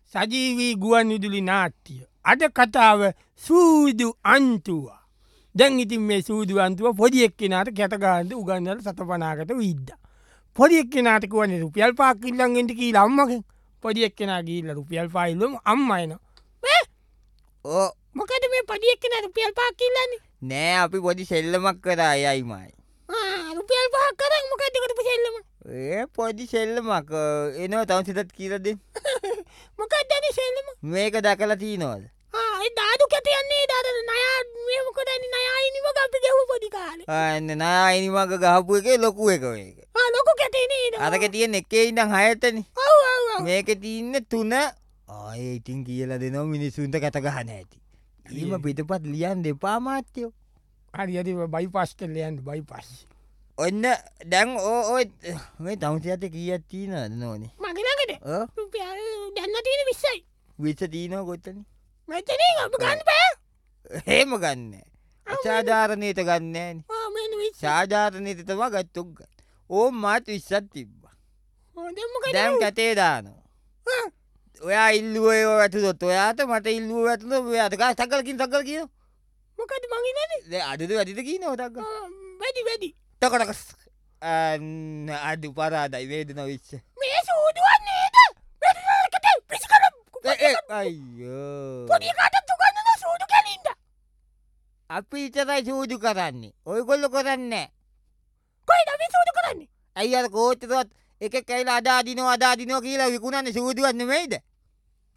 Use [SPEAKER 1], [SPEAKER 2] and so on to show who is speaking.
[SPEAKER 1] සජීවී ගුවන් විදුලි නාට්‍ය. අද කතාව සූදු අන්තුවා. දැන් ඉතින් මේ සූදු අන්තුව පොඩි එක්කෙනාට කැටගාන්ට උගන්නල සතපනාකට විද්ද. පොඩි එක්කෙනාට වන රුපියල් පාකිල්ලන්ගෙන්ට කී අම්මකින් පොඩි එක්කෙනා ගීල්ල රුපියල් පායිල්ලුම් අම්මයින
[SPEAKER 2] ඕ
[SPEAKER 1] මොකද මේ පඩි එක්කෙන රුපියල් පාකිල්ලන්නේ
[SPEAKER 2] නෑ අපි පොඩි සෙල්ලමක් කරා යයිමයි.
[SPEAKER 1] රුපියල් පහක් කරක් මොකදකට සෙල්ලම
[SPEAKER 2] ඒ පොඩි සෙල්ලමක් එනවා තවන් සිතත් කියලද
[SPEAKER 1] මොකක් දැන සෙල්ලම
[SPEAKER 2] මේක දැකලා තියනවද
[SPEAKER 1] දාදු කැතයන්නේ දර නයා මේමකොට නයායිනිම අපි ගැව පොඩි කාල
[SPEAKER 2] අන්න නායිනිමග ගහපු එක ලොකු එක ඒක
[SPEAKER 1] ලොකු කැතනේ
[SPEAKER 2] අරක තියෙන එකේ ඉඳම් හයතන මේක තියන්න තුන ආය ඉතින් කියල දෙනවා මිනිස්සුන්ට කැතගහන ඇති ඊම පිටපත් ලියන් දෙපා මාත්‍යයෝ
[SPEAKER 1] හරි ඇති බයි පස් කල්ලයන්ට බයි පස්
[SPEAKER 2] ඔන්න දැන් ඕ මේ තමුසි ඇත කියත් තිීන නොනේ
[SPEAKER 1] මගලකට දැන්න තියෙන විස්සයි
[SPEAKER 2] විස තිීනෝ කොත්තන
[SPEAKER 1] මෙතන ගන්න පෑ
[SPEAKER 2] හෙම ගන්න අචාධාරණයට ගන්නෑන සාධාරණයට තම ගත්තුක් ගන්න ඕ මාත් විස්සත් තිබ්බ දැම් කතේ දානවා ඔයා ඉල්ලුවය ඇතුදොත් ඔයාට මට ඉල්ලුව ඇතුද ඔයාතක සකලකින් සකල් කිය
[SPEAKER 1] මොකද මගේ
[SPEAKER 2] අදද වැඩිත කී නොතක්
[SPEAKER 1] වැඩි වැඩි
[SPEAKER 2] තකටකස් අඩු පරාදයි වේදන විච්ච
[SPEAKER 1] මේ සූදුවන්නේද පිසිකර
[SPEAKER 2] අයියෝ
[SPEAKER 1] පොඩිකට තුගන්න සූදු කැලින්ද
[SPEAKER 2] අපි ඉතරයි සූදු කරන්නේ ඔය කොල්ල කරන්න
[SPEAKER 1] කොයි නවි සූදු කරන්නේ
[SPEAKER 2] ඇයි අර කෝච්චතුවත් එක කැයිලා අදාදිනෝ අදාදිනෝ කියලා විකුණන්න සූදුවන්න මෙයිද